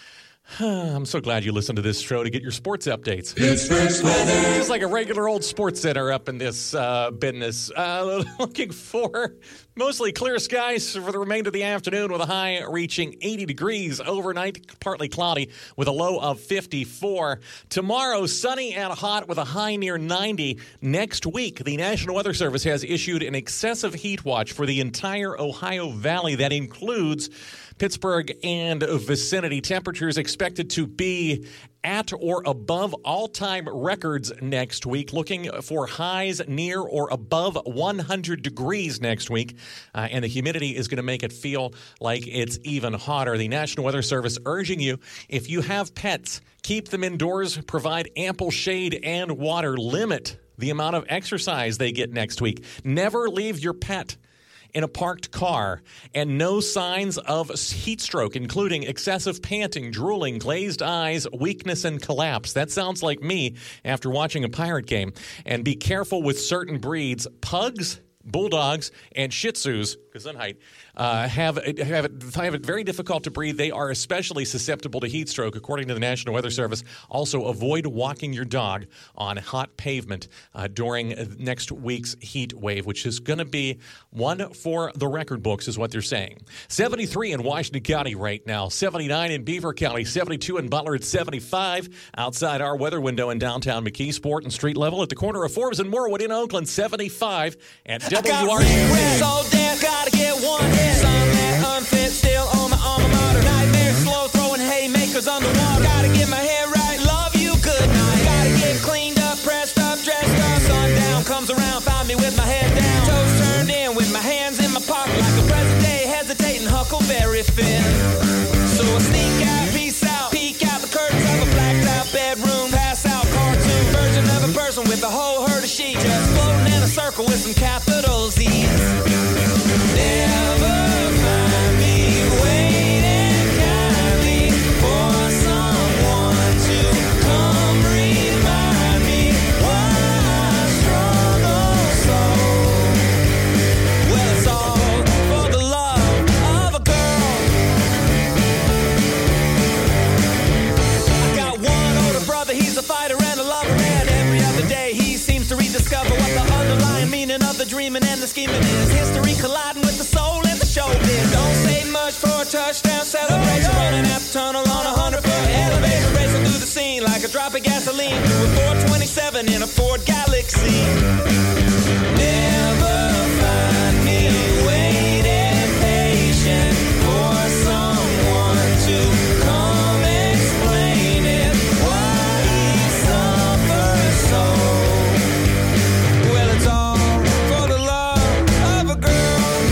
I'm so glad you listened to this show to get your sports updates. Pittsburgh's weather. It's like a regular old sports center up in this business. Looking for mostly clear skies for the remainder of the afternoon with a high reaching 80 degrees. Overnight, partly cloudy with a low of 54. Tomorrow, sunny and hot with a high near 90. Next week, the National Weather Service has issued an excessive heat watch for the entire Ohio Valley. That includes Pittsburgh and vicinity. Temperatures expected to be at or above all-time records next week. Looking for highs near or above 100 degrees next week. And the humidity is going to make it feel like it's even hotter. The National Weather Service urging you, if you have pets, keep them indoors, provide ample shade and water. Limit the amount of exercise they get next week. Never leave your pet in a parked car, and no signs of heat stroke, including excessive panting, drooling, glazed eyes, weakness, and collapse. That sounds like me after watching a Pirate game. And be careful with certain breeds. Pugs, bulldogs, and Shih Tzus, Gesundheit, have it very difficult to breathe. They are especially susceptible to heat stroke, according to the National Weather Service. Also, avoid walking your dog on hot pavement during next week's heat wave, which is going to be one for the record books, is what they're saying. 73 in Washington County right now, 79 in Beaver County, 72 in Butler, at 75 outside our weather window in downtown McKeesport and street level at the corner of Forbes and Morwood in Oakland, 75 at WRUT. So damn, gotta get one hit. Some that unfit, still on my alma mater. Nightmare, slow throwing haymakers underwater. Gotta get my hair right, love you, good night. Gotta get cleaned up, pressed up, dressed up. Sundown comes around, find me with my head down. Toes turned in, with my hands in my pocket. Like a present day, hesitating, Huckleberry Finn. So I sneak out, peace out, peek out the curtains of a blacked out bedroom. Pass out, cartoon version of a person with a whole herd of sheep. Just floating in a circle with some capital Z's. Never find me waiting kindly for someone to come remind me why I struggle so. Well, it's all for the love of a girl. I got one older brother, he's a fighter and a lover, and every other day he seems to rediscover what the underlying meaning of the dreaming and the scheming is. History colliding with the soul and the showbiz. Don't say much for a touchdown celebration. Running out the tunnel on a 100-foot elevator, racing through the scene like a drop of gasoline through a 427 in a Ford Galaxy. Never find me waiting patient for someone to come explain it. Why he suffers so. Well, it's all for the love of a girl.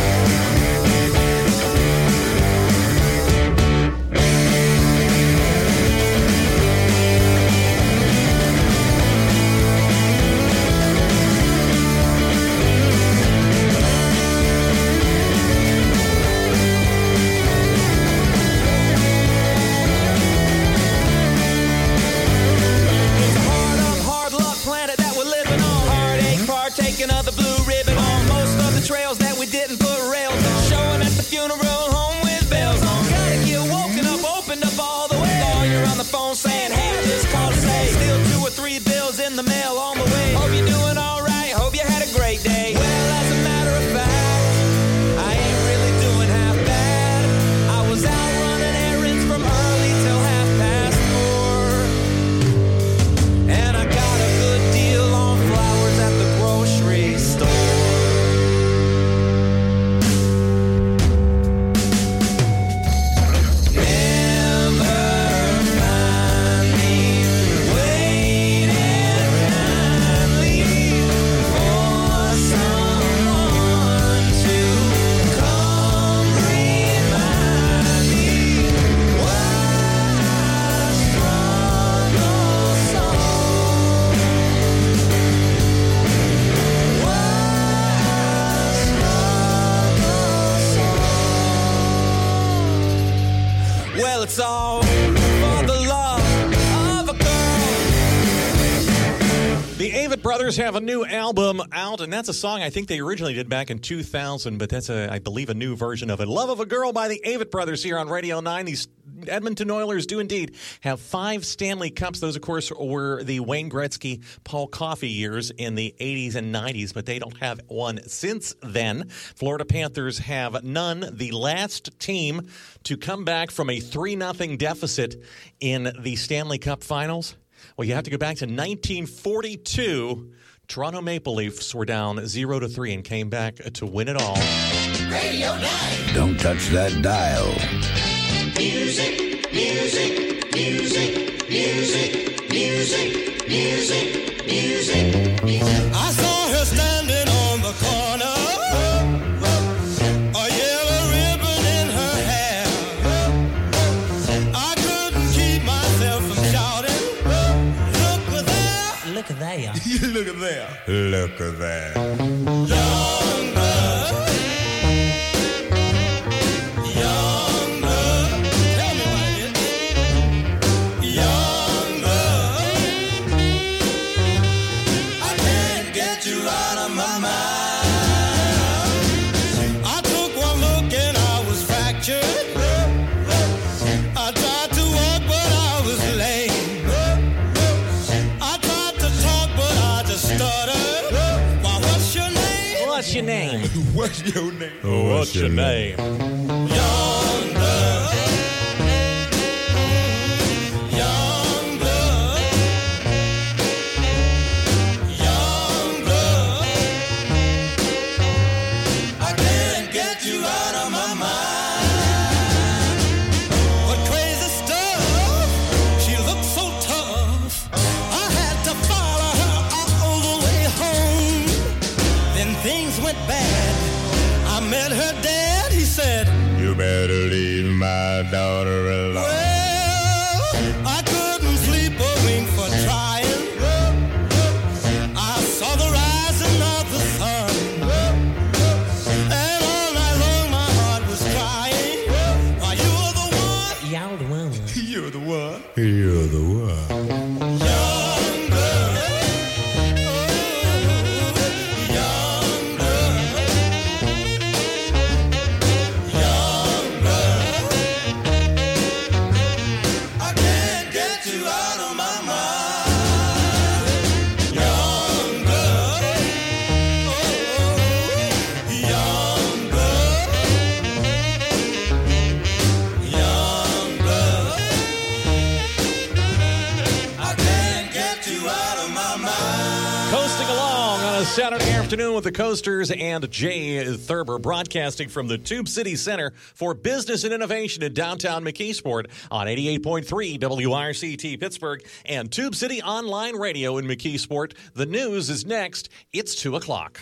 It's a hard luck planet that we're living on. Heartache, partaking of the blue ribbon on most of the trails that we didn't put rails on. Showing at the funeral home with bells on. Gotta get woken up, opened up all the way. Lawyer on the phone saying, hey, I just called to say, still 2 or 3 bills in the mail on the way. Hope you're doing all right, hope you had a great day. Well, as a matter of fact, I ain't really doing half bad. I was out running errands from early till 4:30. And I got a good deal on flowers at the grocery store. Never find me waiting kindly for someone to come remind me why I struggle so. Why I struggle so. Well, it's all for the love of a girl. The Avett Brothers have a new album out, and that's a song I think they originally did back in 2000, but that's, I believe, a new version of it. Love of a Girl by the Avett Brothers here on Radio 9. These Edmonton Oilers do indeed have 5 Stanley Cups. Those, of course, were the Wayne Gretzky, Paul Coffey years in the 80s and 90s, but they don't have one since then. Florida Panthers have none. The last team to come back from a 3-0 deficit in the Stanley Cup Finals, well, you have to go back to 1942. Toronto Maple Leafs were down 0-3 and came back to win it all. Radio 9. Don't touch that dial. Music, music, music, music, music, music, music, music. I saw her standing on the corner, a yellow ribbon in her hair. I couldn't keep myself from shouting, look at there. Look at there. Look at there. Look at that. Young blood. Young blood. Tell me what it is. Young blood. I can't get you out of my mind. I took one look and I was fractured. I tried to walk but I was lame. I tried to talk but I just stuttered. Why, what's your name? What's your name? What's your name? What's your name? Young blood. Young blood. Young blood. I can't get you out of my mind. What crazy stuff. She looked so tough. I had to follow her all the way home. Then things went bad. I met her dad. He said, You better leave my daughter alone. well, I couldn't sleep a wink for trying. I saw the rising of the sun. And all night long my heart was crying. Why, you're the one. You're the one. You're the one. You're the one. Young blood. Oh, young blood. Young blood. I can't get you out of my mind. Young blood. Oh, young blood. Young blood. I can't get you out of my mind. Coasting along on a Saturday afternoon with the Coasters and Jay Thurber, broadcasting from the Tube City Center for Business and Innovation in downtown McKeesport on 88.3 WIRCT Pittsburgh and Tube City Online Radio in McKeesport. The news is next. It's 2 o'clock.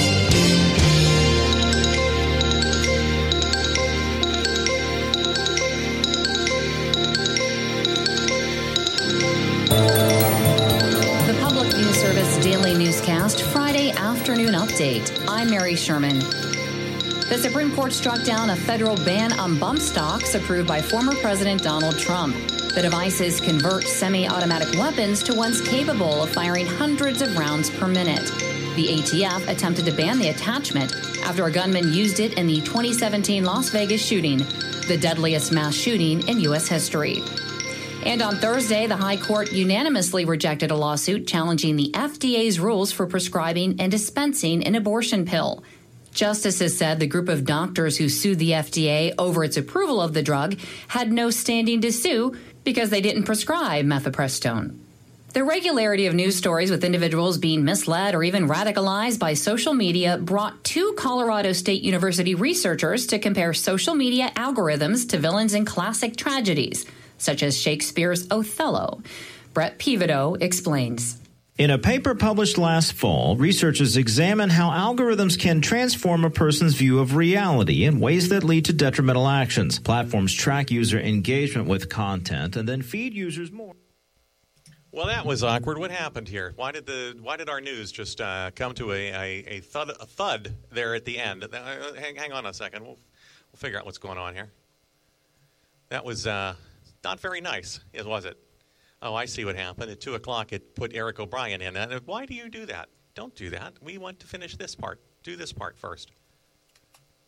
The Public News Service Daily Newscast, Friday afternoon update. I'm Mary Sherman. The Supreme Court struck down a federal ban on bump stocks approved by former President Donald Trump. The devices convert semi-automatic weapons to ones capable of firing hundreds of rounds per minute. The ATF attempted to ban the attachment after a gunman used it in the 2017 Las Vegas shooting, the deadliest mass shooting in U.S. history. And on Thursday, the High Court unanimously rejected a lawsuit challenging the FDA's rules for prescribing and dispensing an abortion pill. Justices said the group of doctors who sued the FDA over its approval of the drug had no standing to sue because they didn't prescribe mifepristone. The regularity of news stories with individuals being misled or even radicalized by social media brought 2 Colorado State University researchers to compare social media algorithms to villains in classic tragedies, such as Shakespeare's Othello. Brett Pivoto explains. In a paper published last fall, researchers examine how algorithms can transform a person's view of reality in ways that lead to detrimental actions. Platforms track user engagement with content and then feed users more. Well, that was awkward. What happened here? Why did our news just come to a thud there at the end? Hang on a second. We'll figure out what's going on here. That was not very nice, was it? Oh, I see what happened. At 2 o'clock, it put Eric O'Brien in. Why do you do that? Don't do that. We want to finish this part. Do this part first.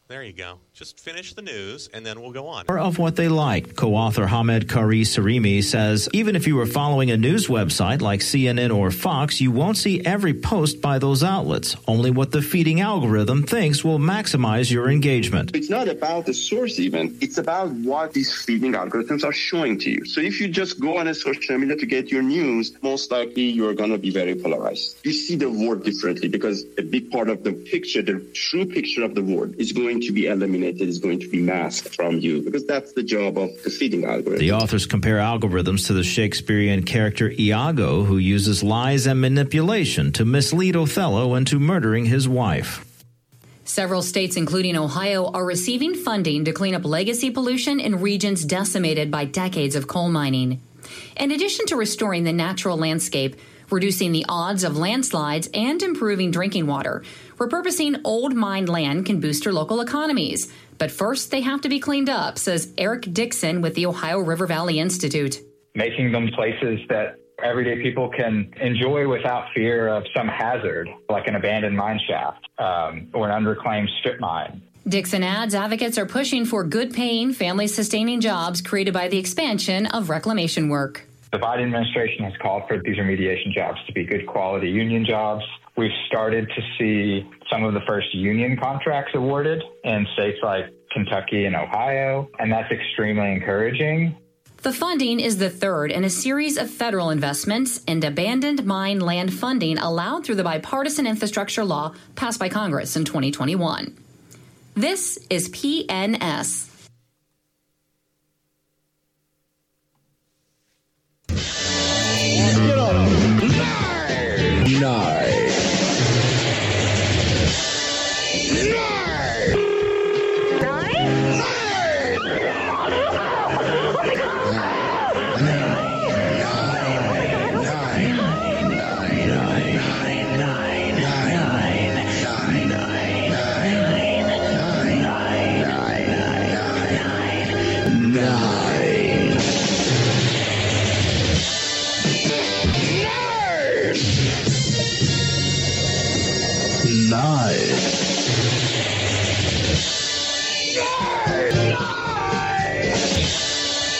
There you go. Just finish the news, and then we'll go on. Of what they like. Co-author Hamed Kari Sarimi says, even if you are following a news website like CNN or Fox, you won't see every post by those outlets, only what the feeding algorithm thinks will maximize your engagement. It's not about the source even. It's about what these feeding algorithms are showing to you. So if you just go on a social media to get your news, most likely you're going to be very polarized. You see the world differently because a big part of the picture, the true picture of the world, is going to be eliminated, is going to be masked from you, because that's the job of the feeding algorithm. The authors compare algorithms to the Shakespearean character Iago, who uses lies and manipulation to mislead Othello into murdering his wife. Several states, including Ohio, are receiving funding to clean up legacy pollution in regions decimated by decades of coal mining. In addition to restoring the natural landscape, reducing the odds of landslides, and improving drinking water, repurposing old mined land can boost your local economies. But first, they have to be cleaned up, says Eric Dixon with the Ohio River Valley Institute. Making them places that everyday people can enjoy without fear of some hazard, like an abandoned mine shaft or an underclaimed strip mine. Dixon adds advocates are pushing for good-paying, family-sustaining jobs created by the expansion of reclamation work. The Biden administration has called for these remediation jobs to be good quality union jobs. We've started to see some of the first union contracts awarded in states like Kentucky and Ohio, and that's extremely encouraging. The funding is the third in a series of federal investments and abandoned mine land funding allowed through the bipartisan infrastructure law passed by Congress in 2021. This is PNS.